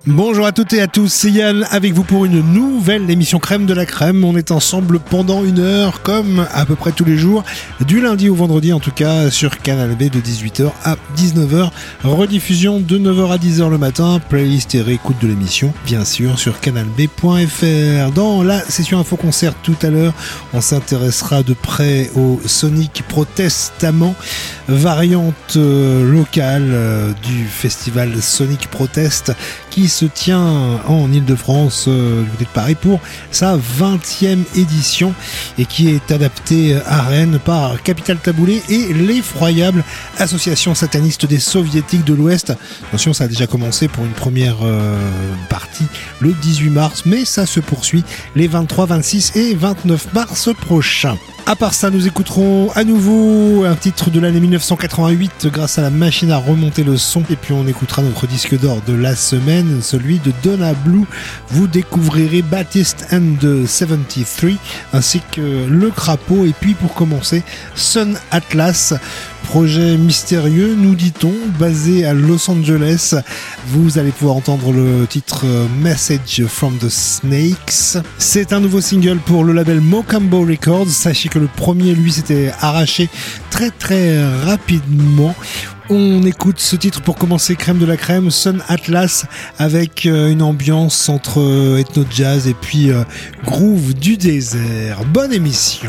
Bonjour à toutes et à tous, c'est Yann avec vous pour une nouvelle émission Crème de la Crème. On est ensemble pendant une heure comme à peu près tous les jours, du lundi au vendredi en tout cas, sur Canal B de 18h à 19h. Rediffusion de 9h à 10h le matin, playlist et réécoute de l'émission bien sûr sur canalb.fr. Dans la session Info Concert tout à l'heure, on s'intéressera de près au Sonic Protestamment, variante locale du festival Sonic Protest qui se tient en Ile-de-France du côté de Paris pour sa 20e édition et qui est adapté à Rennes par Capital Taboulé et l'effroyable association sataniste des soviétiques de l'Ouest. Attention, ça a déjà commencé pour une première partie le 18 mars, mais ça se poursuit les 23, 26 et 29 mars prochains. À part ça, nous écouterons à nouveau un titre de l'année 1988 grâce à la machine à remonter le son. Et puis on écoutera notre disque d'or de la semaine, celui de Donna Blue. Vous découvrirez Baptiste and the 73 ainsi que Le Crapaud. Et puis pour commencer, Sun Atlas. Projet mystérieux, nous dit-on, basé à Los Angeles. Vous allez pouvoir entendre le titre Message from the Snakes. C'est un nouveau single pour le label Mocambo Records. Sachez que le premier, lui, s'était arraché très très rapidement. On écoute ce titre pour commencer Crème de la Crème, Sun Atlas, avec une ambiance entre ethno-jazz et puis groove du désert. Bonne émission.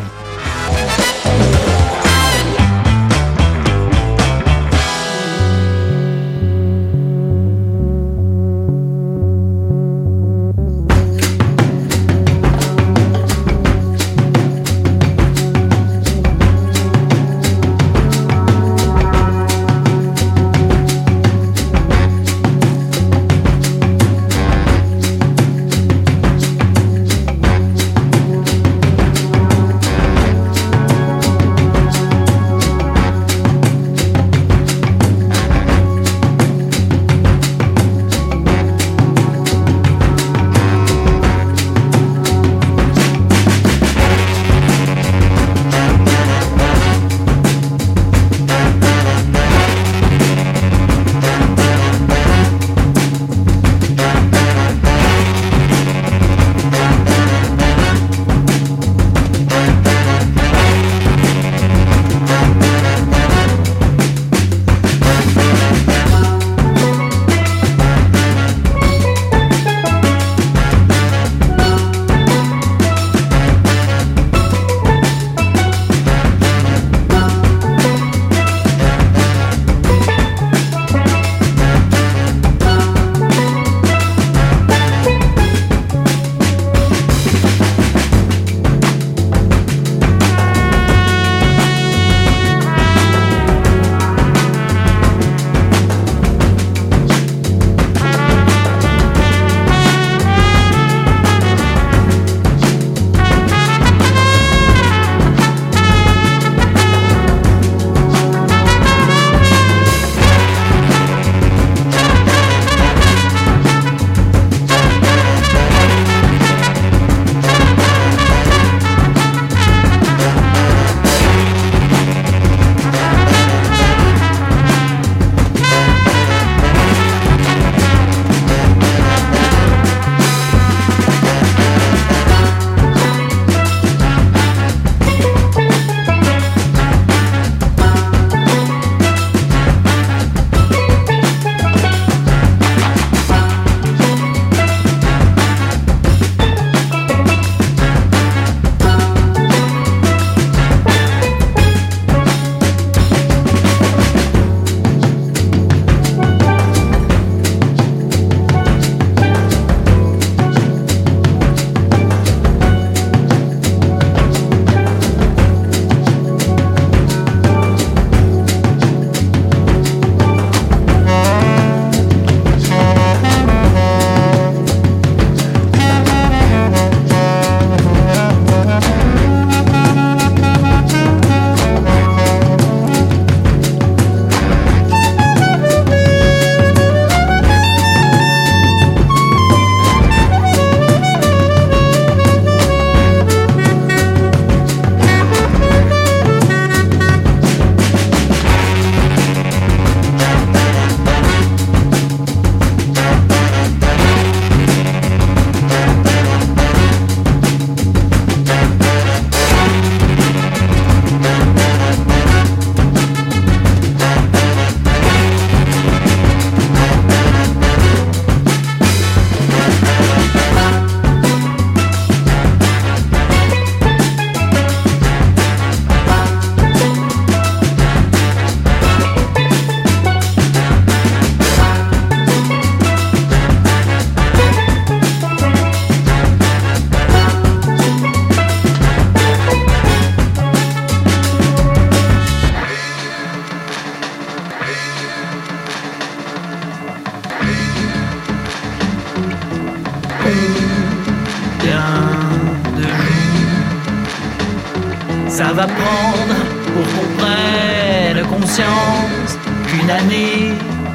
Ça va prendre pour qu'on prenne conscience qu'une année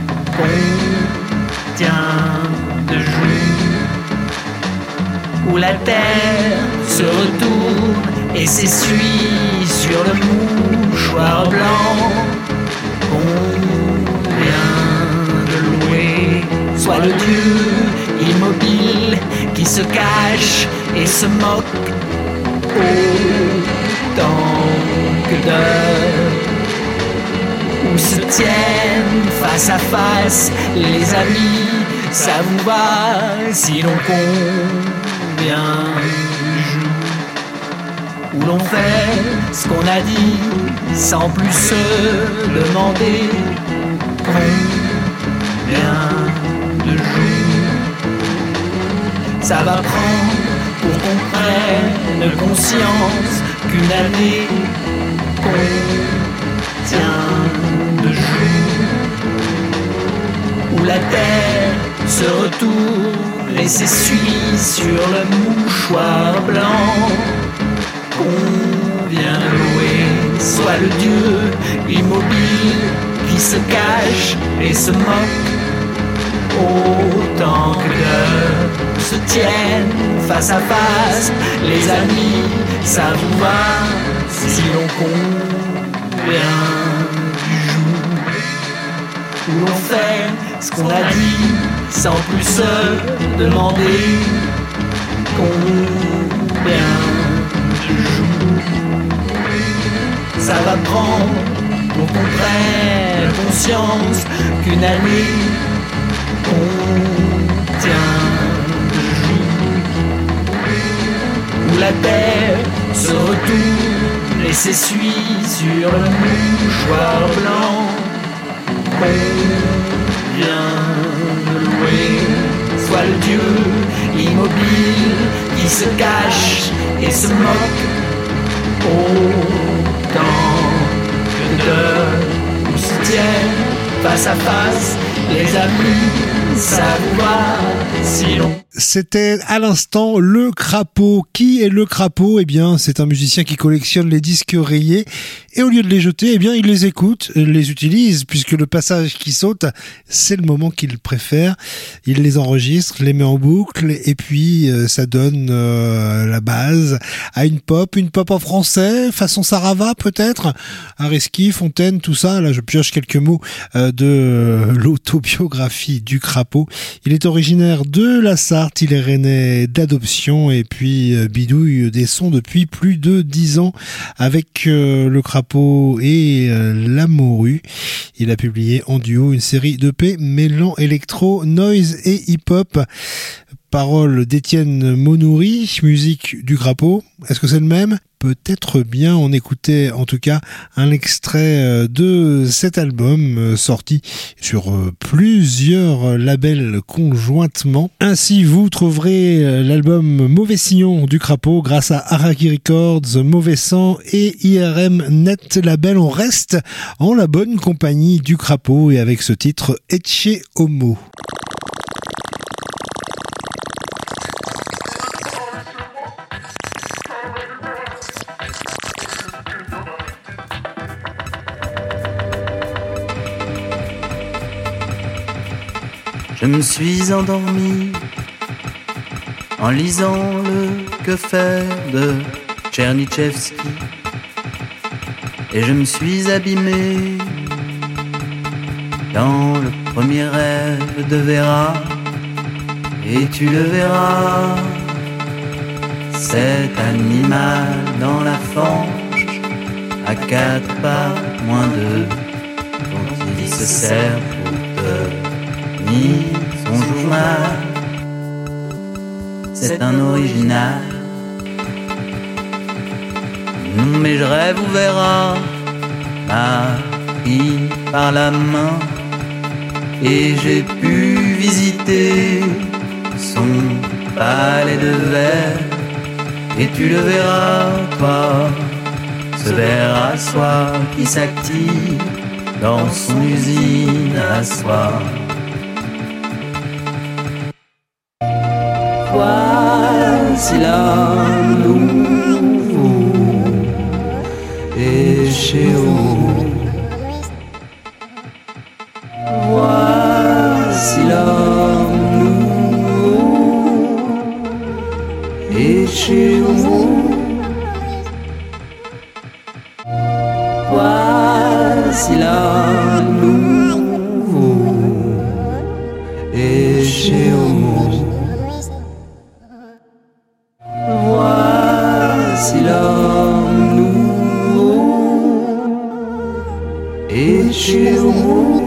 contient 2 jours où la terre se retourne et s'essuie sur le mouchoir blanc qu'on vient de louer. Soit le Dieu immobile qui se cache et se moque autant que d'heures, où se tiennent face à face les amis. Ça vous va si l'on convient du jour où l'on fait ce qu'on a dit sans plus se demander combien de jours ça va prendre pour qu'on prenne conscience qu'une année contient 2 jours où la terre se retourne et s'essuie sur le mouchoir blanc qu'on vient de louer. Soit le Dieu immobile qui se cache et se moque autant que d'heures se tiennent face à face les amis. Ça vous va si l'on convient du jour où l'on fait ce qu'on a dit sans plus se demander combien de jours ça va prendre pour qu'on prenne conscience qu'une année contient 2 jours où la terre se retourne et s'essuie sur le mouchoir blanc qu'on vient de louer. Soit le Dieu immobile qui se cache et se moque autant que d'heures où se tiennent face à face les amis. Ça vous va si l'on... C'était à l'instant Le Crapaud. Qui est Le Crapaud ? Eh bien, c'est un musicien qui collectionne les disques rayés et au lieu de les jeter, eh bien, il les écoute, les utilise puisque le passage qui saute, c'est le moment qu'il préfère. Il les enregistre, les met en boucle et puis ça donne la base à une pop en français, façon Sarava peut-être, Areski, Fontaine, tout ça. Là, je pioche quelques mots de l'autobiographie du Crapaud. Il est originaire de la Sarthe. Il est rennais d'adoption et puis bidouille des sons depuis plus de 10 ans avec Le Crapaud et La Morue. Il a publié en duo une série d'EP mêlant électro, noise et hip-hop. Paroles d'Étienne Monoury, musique du Crapaud. Est-ce que c'est le même ? Peut-être bien. On écoutait en tout cas un extrait de cet album sorti sur plusieurs labels conjointement. Ainsi, vous trouverez l'album Mauvais Sillon du Crapaud grâce à Araki Records, Mauvais Sang et IRM Net Label. On reste en la bonne compagnie du Crapaud et avec ce titre Ecce Homo. Je me suis endormi en lisant le Que faire de Tchernychevski et je me suis abîmé dans le premier rêve de Vera. Et tu le verras, cet animal dans la fange à 4 pas moins 2 dont il se sert pour tenir son journal. C'est un original. Non mais je rêve où Vera m'a pris par la main et j'ai pu visiter son palais de verre. Et tu le verras, toi, ce ver à soie qui s'active dans son usine à soie. Voici là nouveau chez Homo. Voici l'homme nouveau et chez Homo. Voici l'homme nouveau et chez Homo. Voici l'homme nouveau et chez Homo.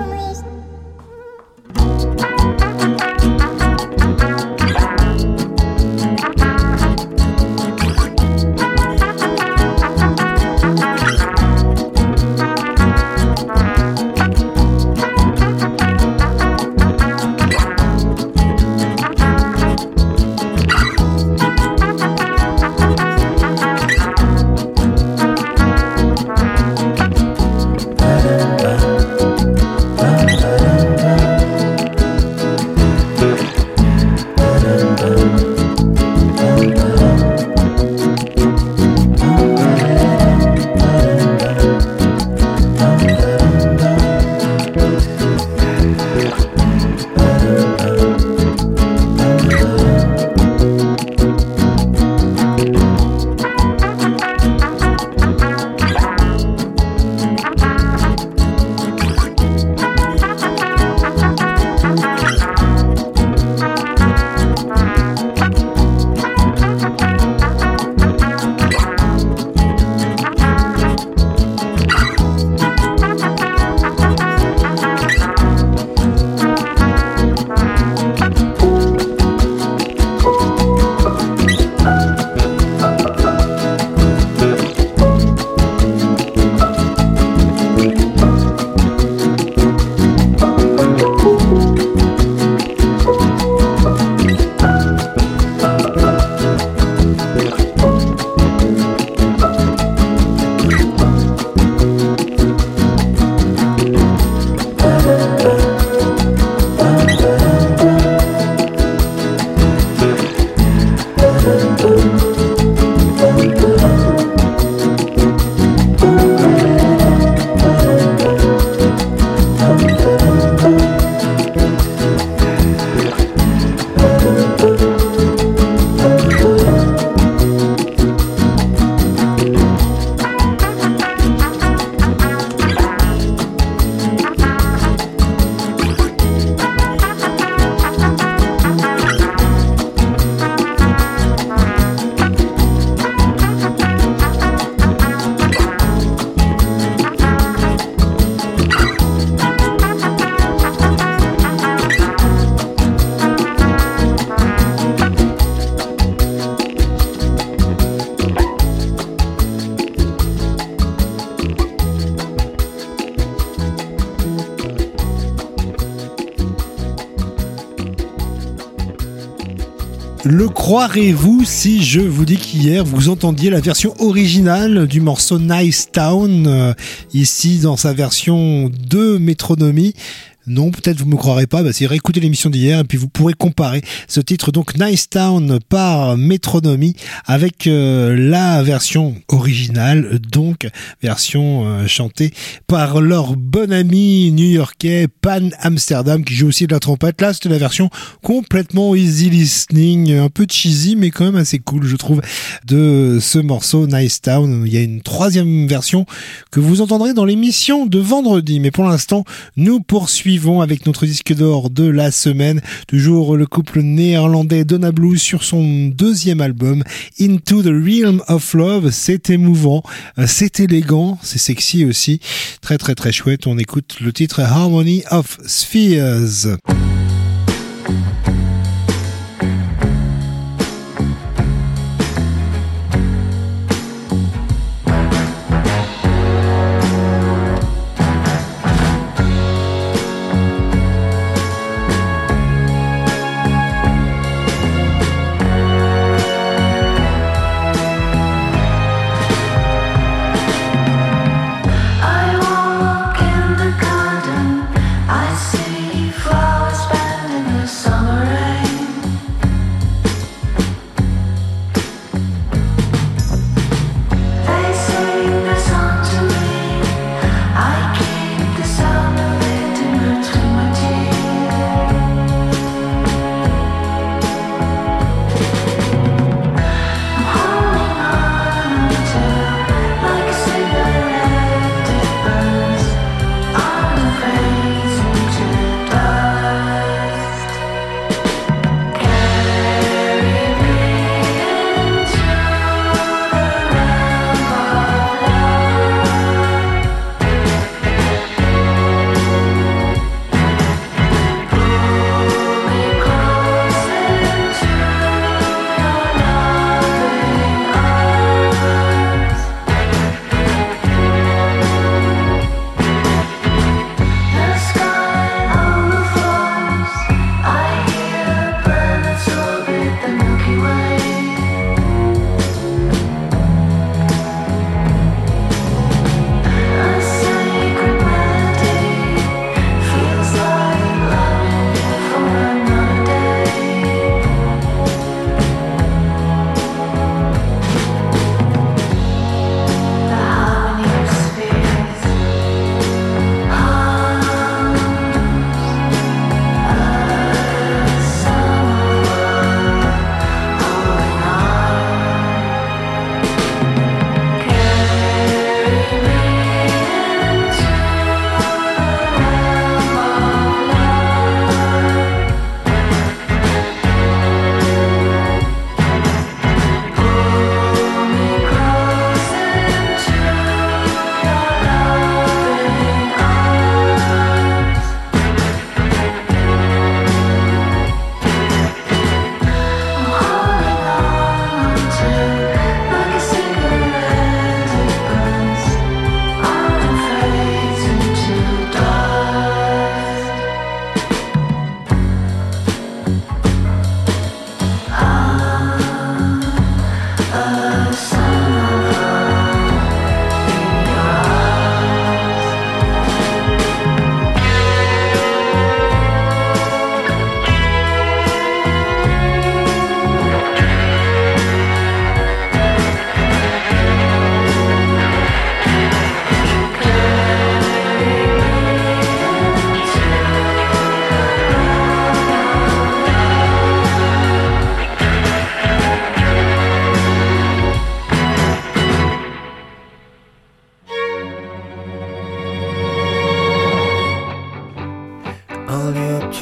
Le croirez-vous si je vous dis qu'hier vous entendiez la version originale du morceau Nice Town, ici dans sa version de métronomie? Non, peut-être vous me croirez pas, c'est réécouter l'émission d'hier et puis vous pourrez comparer ce titre donc Nice Town par Métronomie avec la version originale, donc version chantée par leur bon ami new-yorkais Pan Amsterdam qui joue aussi de la trompette. Là, c'était la version complètement easy listening, un peu cheesy mais quand même assez cool je trouve de ce morceau Nice Town. Il y a une troisième version que vous entendrez dans l'émission de vendredi, mais pour l'instant, nous poursuivons avec notre disque d'or de la semaine, toujours le couple néerlandais Donna Blues sur son deuxième album Into the Realm of Love. C'est émouvant, c'est élégant, c'est sexy aussi, très très très chouette. On écoute le titre Harmony of Spheres. I walk in the garden, I see flowers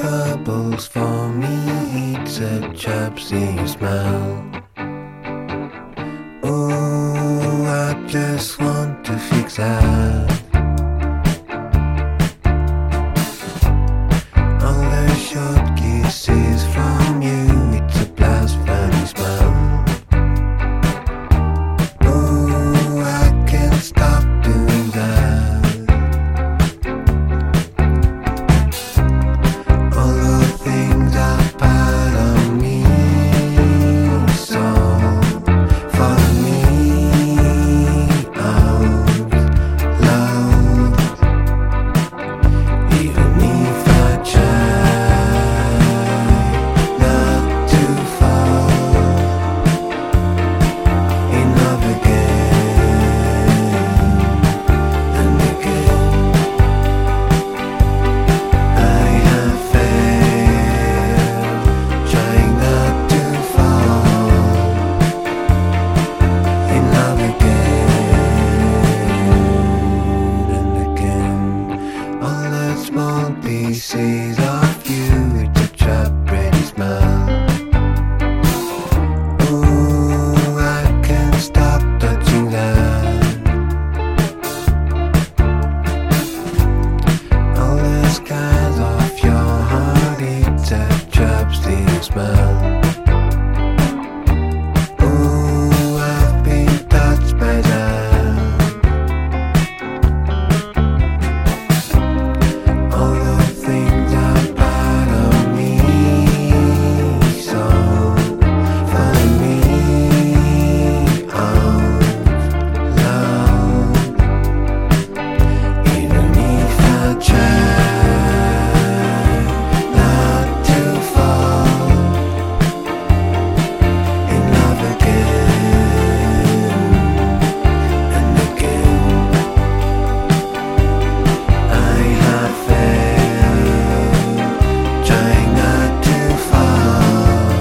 troubles for me, it's a chapsy smell. Oh, I just want to fix that. All the short kisses from you, it's a blasphemy smell. Oh, I can't stop doing that. All the things are part of me, so follow me out loud. Even if I try not to fall in love again and again, I have failed trying not to fall in love again and again. All the small pieces of you, it's a trap ready smell. Oh, I can't stop touching that. All the scars of your heart, it's a chapstick smell. Oh, I've been touched by that. All the things are part of me, so follow me out loud. Even if I try not to fall in love again and again, I have failed trying not to fall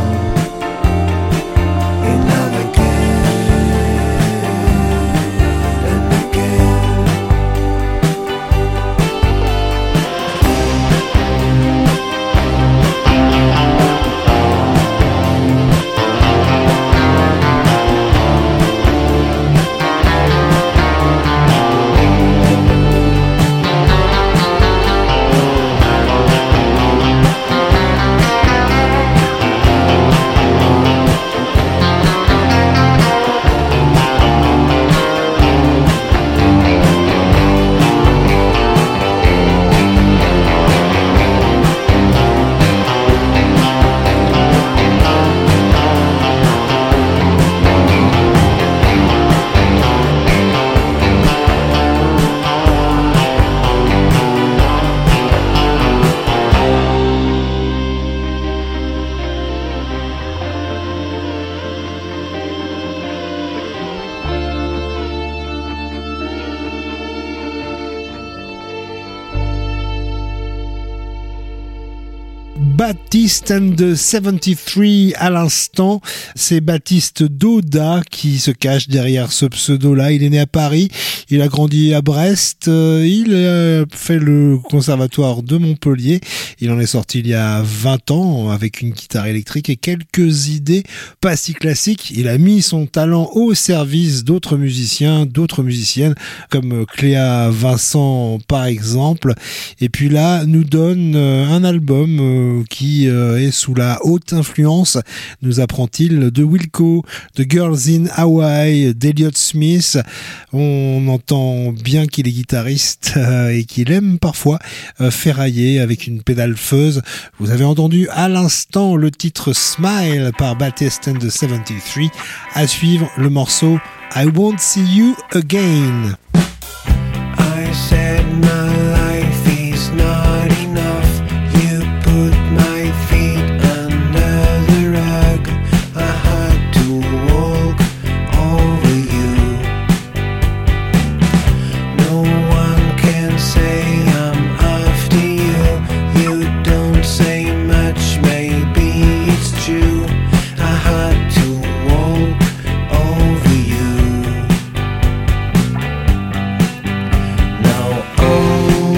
in love again and again. Baptiste and the 73 à l'instant. C'est Baptiste Dauda qui se cache derrière ce pseudo-là. Il est né à Paris, il a grandi à Brest, il a fait le conservatoire de Montpellier. Il en est sorti il y a 20 ans avec une guitare électrique et quelques idées pas si classiques. Il a mis son talent au service d'autres musiciens, d'autres musiciennes comme Cléa Vincent par exemple. Et puis là, nous donne un album qui est sous la haute influence, nous apprend-il, de Wilco, de Girls in Hawaii, d'Elliott Smith. On entend bien qu'il est guitariste et qu'il aime parfois ferrailler avec une pédale fuzz. Vous avez entendu à l'instant le titre Smile par Baptiste and the 73. À suivre le morceau I Won't See You Again. I said my life is not enough. You put my feet under the rug. I had to walk over you. No one can say I'm after you. You don't say much, maybe it's true. I had to walk over you. Now, oh,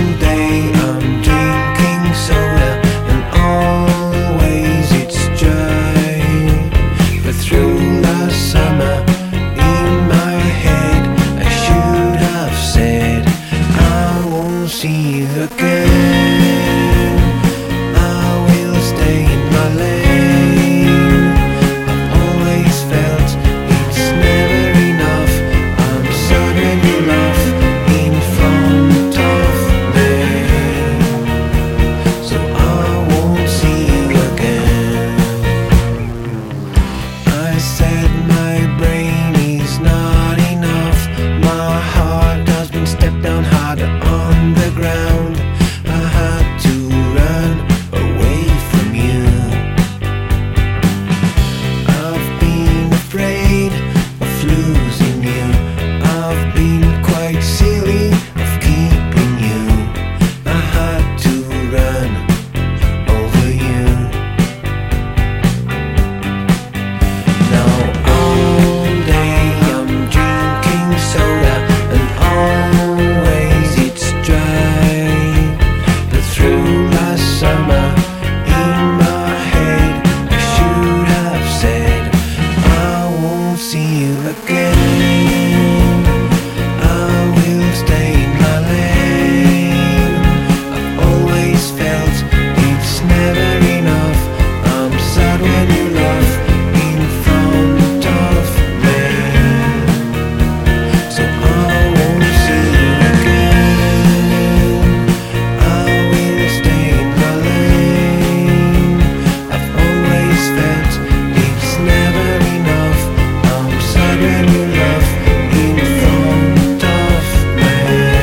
again. I will stay in my lane. I've always felt it's never enough. I'm certain you laugh in front of me, so I won't see you again. I said my brain is not enough. My heart has been stepped down harder on the ground. I had to run away from you. I've been afraid of losing you. I've been quite silly of keeping you. I had to run over you. Now all day I'm drinking soda and always it's dry. But through last summer in my head I should have said I won't see you again. I will stay in my lane. I've always felt it's never enough. I'm sad when you laugh in front of me, so I won't see you again. I will stay in my lane. I've always felt it's never enough. I'm sad when you laugh in front of me.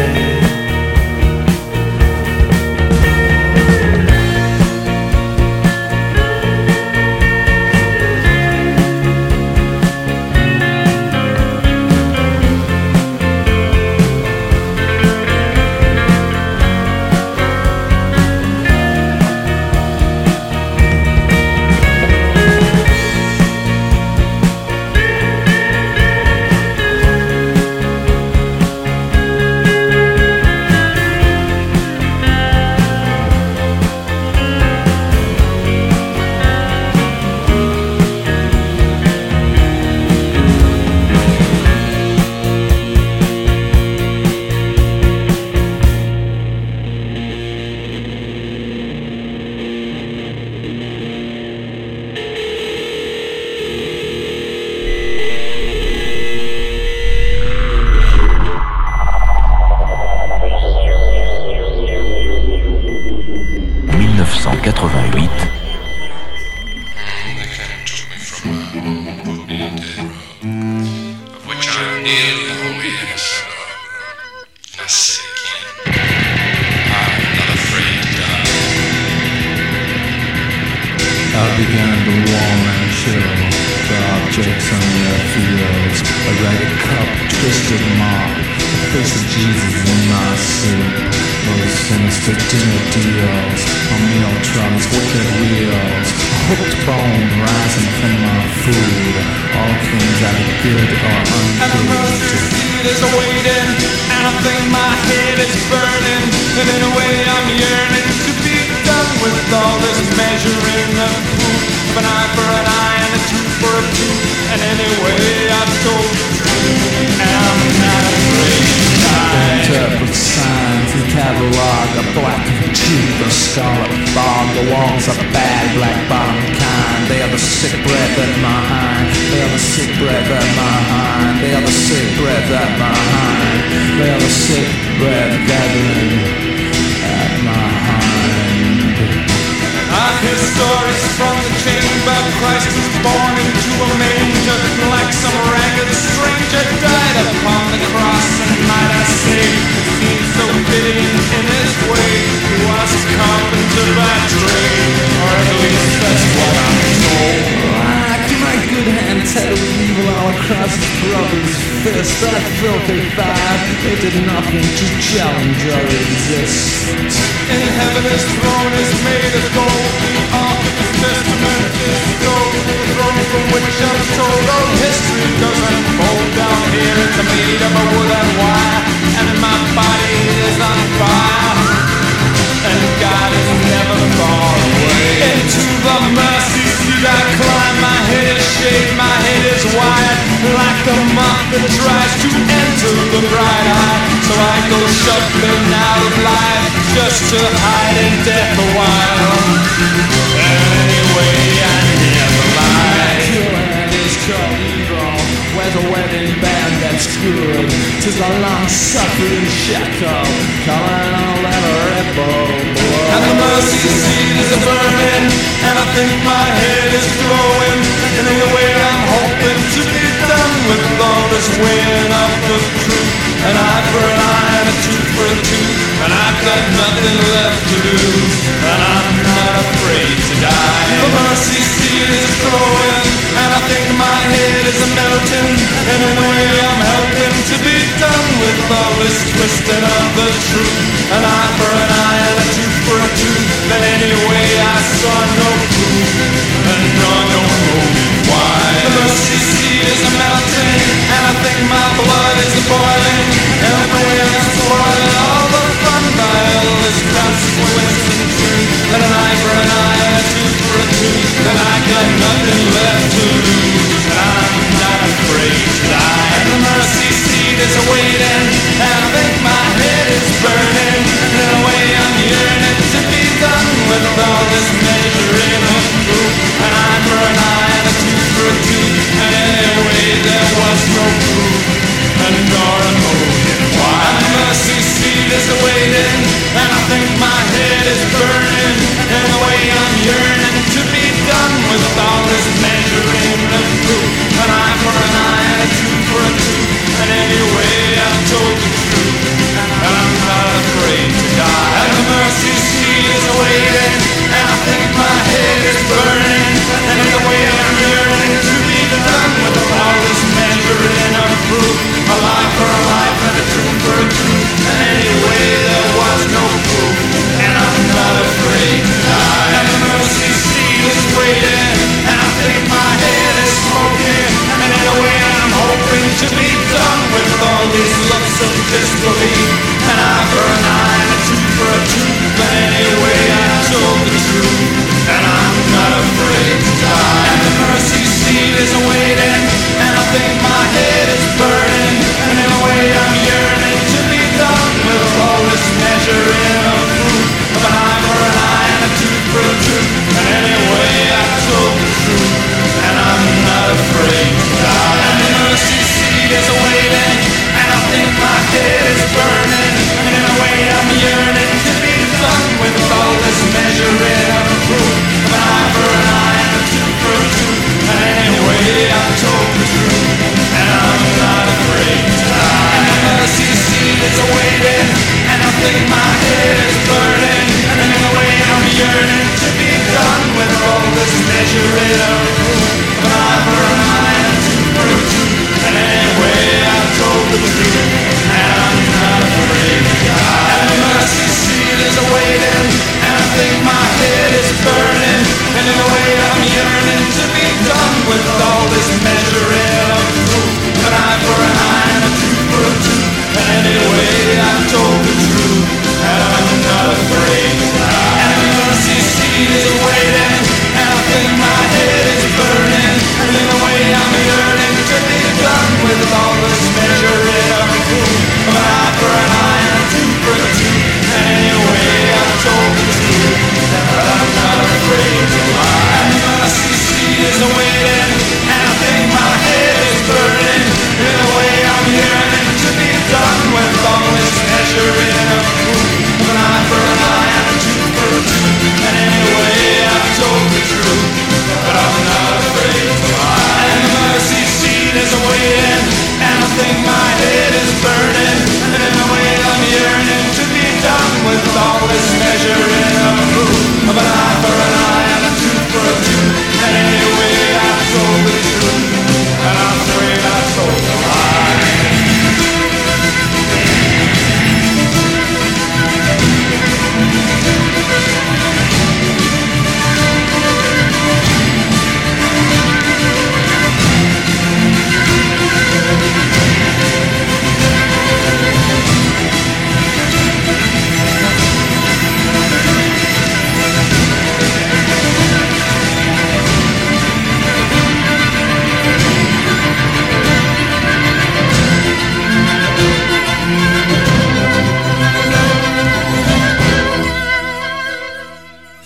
Of which I'm nearly always not sick and I'm not afraid to die. I began to warm and chill the objects on their fields. A ragged cup, twisted mop, the face of Jesus in my soup. Those sinister dinner deals on meal trucks, wicked wheels. A hooked bone rising from my food. All things either good or And the ungood. mustard seed is waiting, and I think my head is burning. And in a way I'm yearning to be done with all this measuring of proof. Of an eye for an eye and a tooth for a tooth. And anyway I've told the truth, and I'm not afraid to die. Interpret signs, the catalog, a black tooth, a scarlet fog. The walls are bad, black bottom kind. They are the sick breath at my hind. They are the sick breath at my hind. They are the sick breath at my hind. They are the sick breath gathering at my hind. I hear stories from the chamber. Christ was born into a manger, like some ragged stranger died upon the cross. And might I say, it seems so fitting in his way. He was a carpenter by trade, or at least that's what I'm told. Like my good hand tattled evil all across his brother's fist. That filthy five, they did nothing to challenge or resist. In heaven his throne is made of gold. The ark of his testament is gold. The throne from which I'm told all history does unfold. Down here it's made of a wood and wire, and my body is on fire, and God is never far away. Into the mercy seat I climb. My head is shaved, my head is wide, like a moth that tries to enter the bright eye. So I go shuffling out of life, just just to hide in death a while. Anyway, I never lie. Killing is cathedral, where's a wedding band that's good? 'Tis a long-suffering shackle, calling all that rebel blood. And the mercy seat is a-burning, and I think my head is glowing. And in a way I'm hoping to be done with all this weighing up of truth. An eye for an eye and a tooth for a tooth, and I've got nothing left to lose, and I'm not afraid to die. The mercy seat is growing, and I think my head is a-melting. And in a way I'm helping to be done with all this twisting of the truth. An eye for an eye and a tooth for a tooth, but anyway I saw no proof, and no motive why. The mercy seat is a-melting, and I think my blood is a-boiling. And the way I'm spoiling all the fun by all this consequence and truth. And an eye for an eye and a tooth for a tooth, then I got nothing left to lose, and I'm not afraid to die. And the mercy seat is a-waiting, and I think my head is burning. And in a way I'm yearning to be done with all this measuring of truth. An eye for an eye and a tooth for a tooth, and anyway there was no proof, and nor a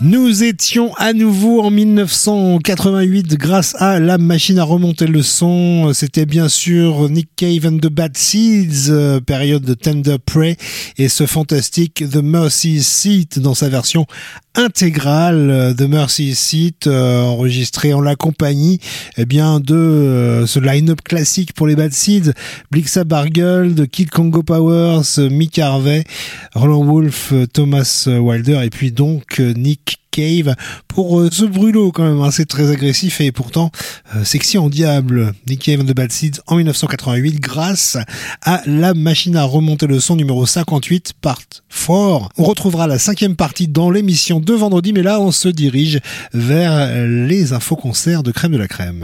Nous étions à nouveau en 1988 grâce à la machine à remonter le son. C'était bien sûr Nick Cave and the Bad Seeds, période de Tender Prey, et ce fantastique The Mercy Seat dans sa version intégrale. The Mercy Seat, enregistré en la compagnie de ce line-up classique pour les Bad Seeds: Blixa Bargeld, Kid Congo Powers, Mick Harvey, Roland Wolf, Thomas Wilder et puis donc Nick Cave pour ce brûlot quand même, c'est très agressif et pourtant sexy en diable. Nick Cave and the Bad Seeds en 1988 grâce à la machine à remonter le son numéro 58 part 4. On retrouvera la 5e partie dans l'émission de vendredi, mais là on se dirige vers les infos-concerts de Crème de la Crème.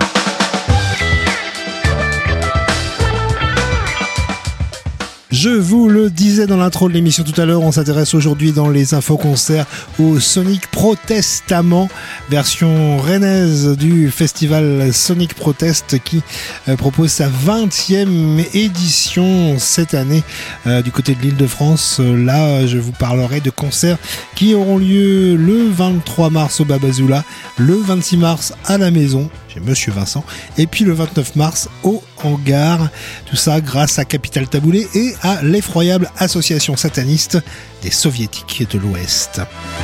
Je vous le disais dans l'intro de l'émission tout à l'heure, on s'intéresse aujourd'hui dans les infos-concerts au Sonic Protestamment, version rennaise du festival Sonic Protest qui propose sa 20e édition cette année du côté de l'Île-de-France. Là, je vous parlerai de concerts qui auront lieu le 23 mars au Babazoula, le 26 mars à la Maison chez Monsieur Vincent, et puis le 29 mars au Hangar. Tout ça grâce à Capital Taboulé et à l'effroyable association sataniste des Soviétiques de l'Ouest.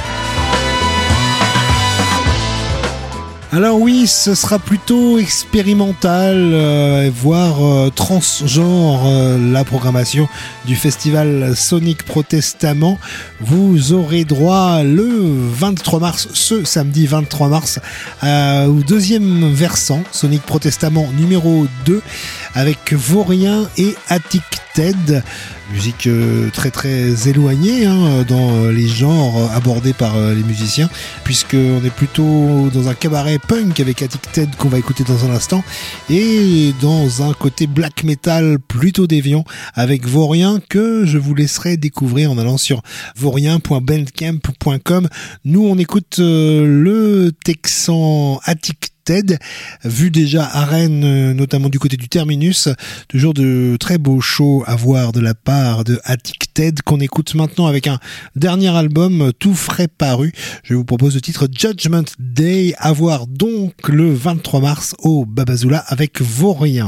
Alors oui, ce sera plutôt expérimental, voire transgenre, la programmation du festival Sonic Protestamment. Vous aurez droit le 23 mars, ce samedi 23 mars, au deuxième versant, Sonic Protestamment numéro 2, avec Vaurien et Attic Ted. Musique très très éloignée dans les genres abordés par les musiciens, puisqu'on est plutôt dans un cabaret punk avec Attic Ted qu'on va écouter dans un instant, et dans un côté black metal plutôt déviant avec Vaurien, que je vous laisserai découvrir en allant sur vaurien.bandcamp.com. Nous on écoute le texan Attic Ted, vu déjà à Rennes, notamment du côté du Terminus. Toujours de très beaux shows à voir de la part de Attic Ted, qu'on écoute maintenant avec un dernier album tout frais paru. Je vous propose le titre Judgment Day, à voir donc le 23 mars au Babazoula avec Vaurien.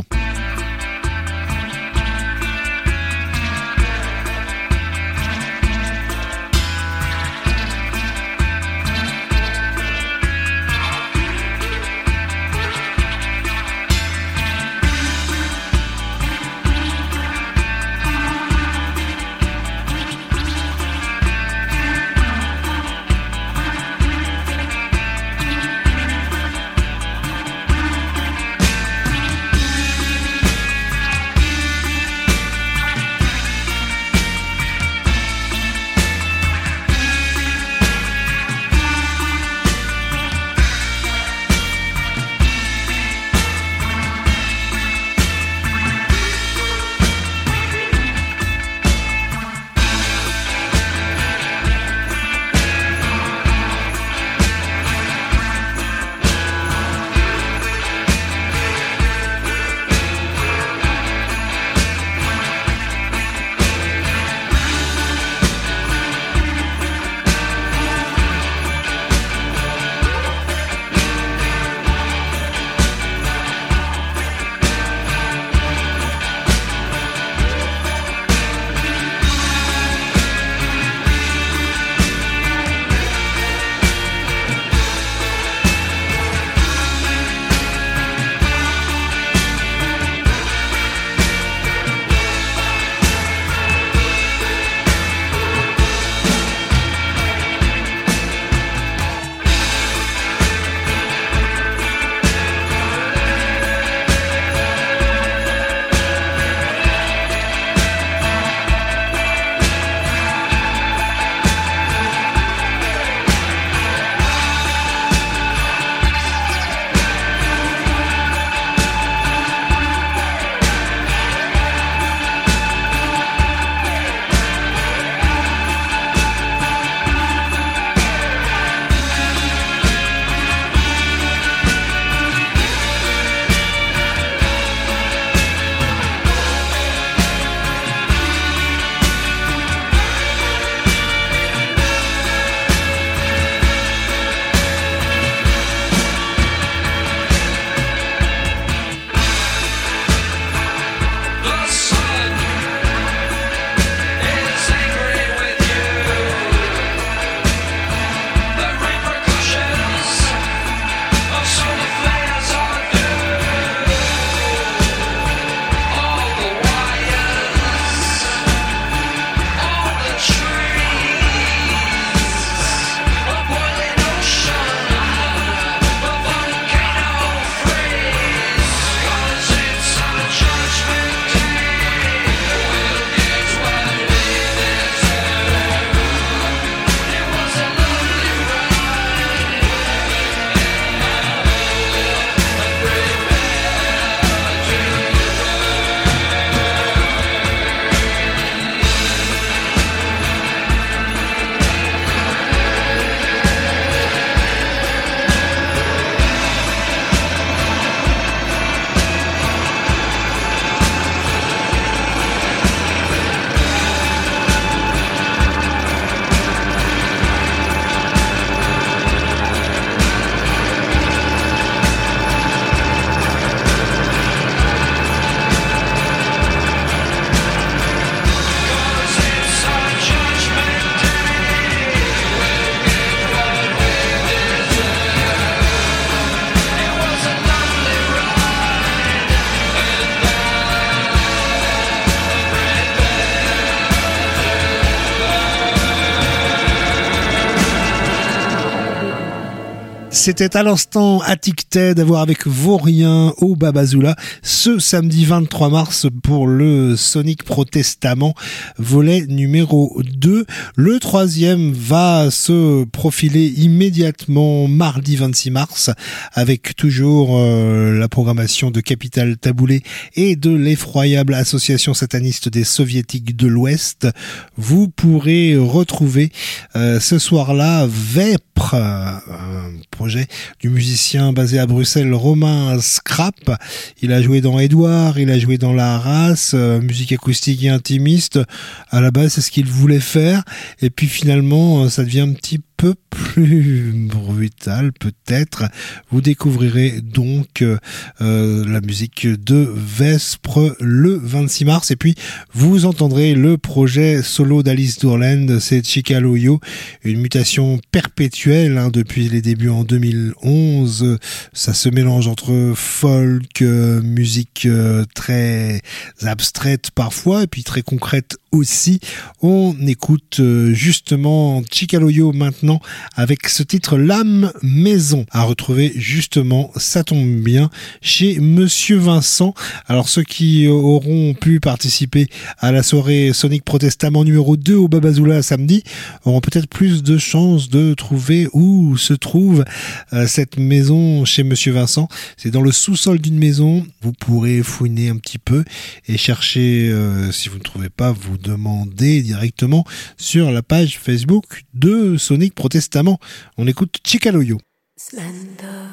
C'était à l'instant Attic Ted à voir avec Vaurien au Babazoula ce samedi 23 mars pour le Sonic Protestamment volet numéro 2. Le troisième va se profiler immédiatement mardi 26 mars avec toujours la programmation de Capital Taboulé et de l'effroyable association sataniste des soviétiques de l'Ouest. Vous pourrez retrouver ce soir-là Vepr, un projet du musicien basé à Bruxelles Romain Scrap. Il a joué dans Edouard, il a joué dans La Race, musique acoustique et intimiste. À la base, c'est ce qu'il voulait faire. Et puis finalement, ça devient un petit peu plus brutal peut-être. Vous découvrirez donc la musique de Vespre le 26 mars et puis vous entendrez le projet solo d'Alice Doorland, c'est Chicaloyo, une mutation perpétuelle depuis les débuts en 2011. Ça se mélange entre folk, musique très abstraite parfois et puis très concrète aussi. On écoute justement Chicaloyo maintenant avec ce titre L'âme maison à retrouver justement, ça tombe bien, chez Monsieur Vincent. Alors ceux qui auront pu participer à la soirée Sonic Protestamment numéro 2 au Babazoula samedi auront peut-être plus de chances de trouver où se trouve cette maison chez Monsieur Vincent. C'est dans le sous-sol d'une maison. Vous pourrez fouiner un petit peu et chercher, si vous ne trouvez pas, vous demandez directement sur la page Facebook de Sonic Protestamment. On écoute Chicaloyo. Slender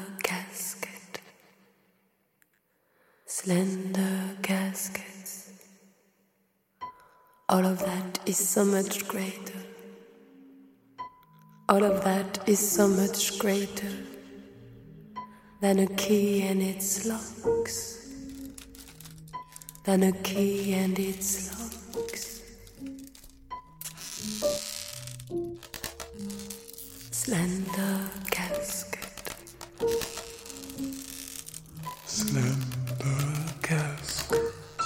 caskets, all of that is so much greater. All of that is so much greater than a key and its locks. Than a key and its locks. Slender casket. Slender casket.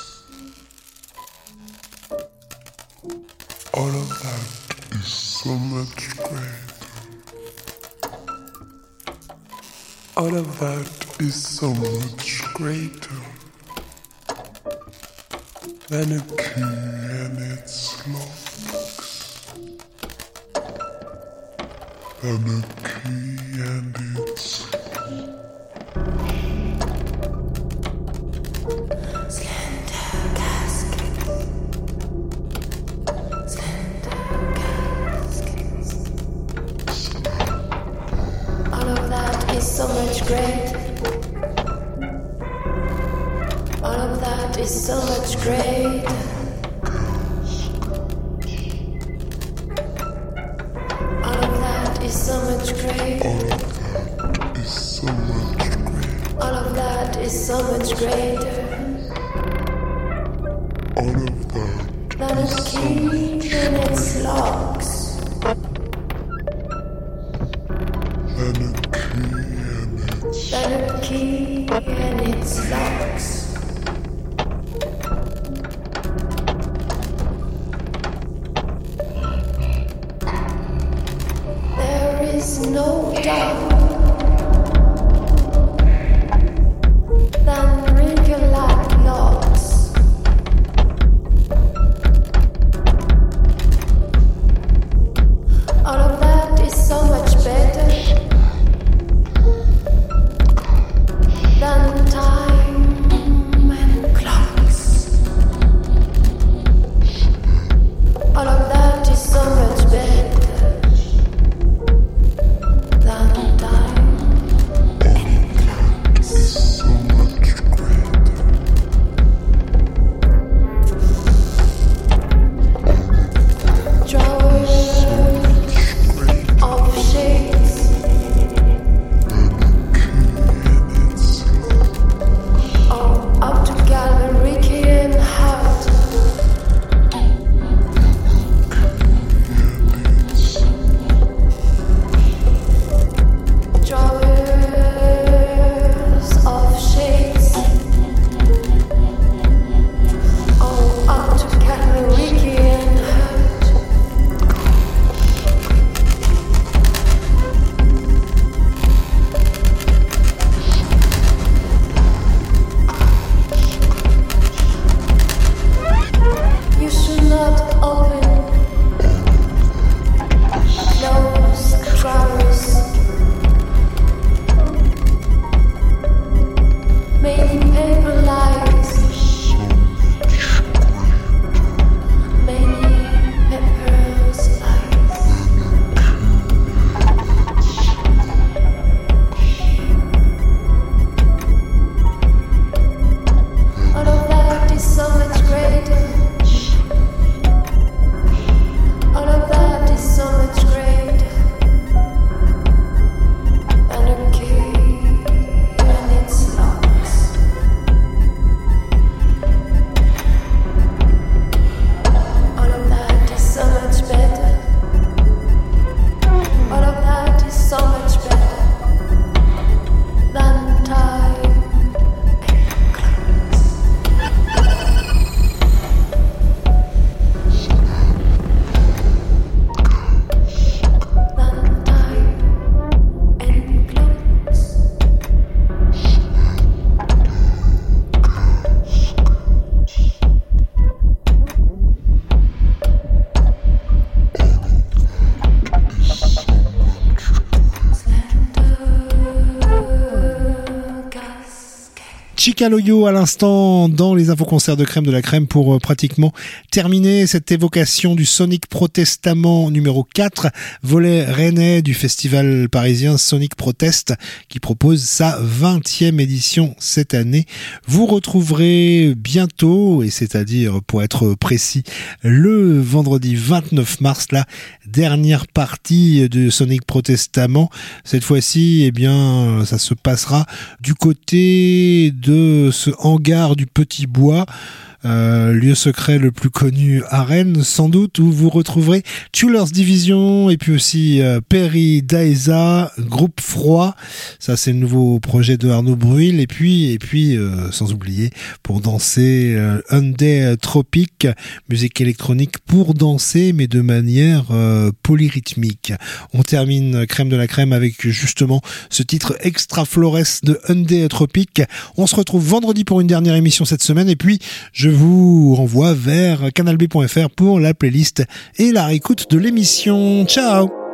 All of that is so much greater. All of that is so much greater than a key and its locks. Than a key and its Slender casket. Slender caskets. All of that is so much greater. All of that is so much greater. All of that is so much greater. All of that is so much greater. all of that Than a key in its locks. than a key and its Than a key in its locks. There is no doubt than regular locks. All of that is so much better than time and clocks. All of that is so much better than time. Chicaloyo à l'instant dans les infos concerts de Crème de la Crème pour pratiquement terminer cette évocation du Sonic Protestamment numéro 4, volet rennais du festival parisien Sonic Protest qui propose sa 20e édition cette année. Vous retrouverez bientôt, et c'est-à-dire pour être précis, le vendredi 29 mars, la dernière partie de Sonic Protestamment. Cette fois-ci, eh bien, ça se passera du côté de ce hangar du Petit Bois, lieu secret le plus connu à Rennes sans doute, où vous retrouverez Tullers Division et puis aussi Perry Daeza, Groupe Froid, ça c'est le nouveau projet de Arnaud Bruil, et puis sans oublier pour danser Hyundai Tropic, musique électronique pour danser mais de manière polyrythmique. On termine Crème de la Crème avec justement ce titre Extra Flores de Hyundai Tropic. On se retrouve vendredi pour une dernière émission cette semaine, et puis je vous renvoie vers canalb.fr pour la playlist et la réécoute de l'émission. Ciao!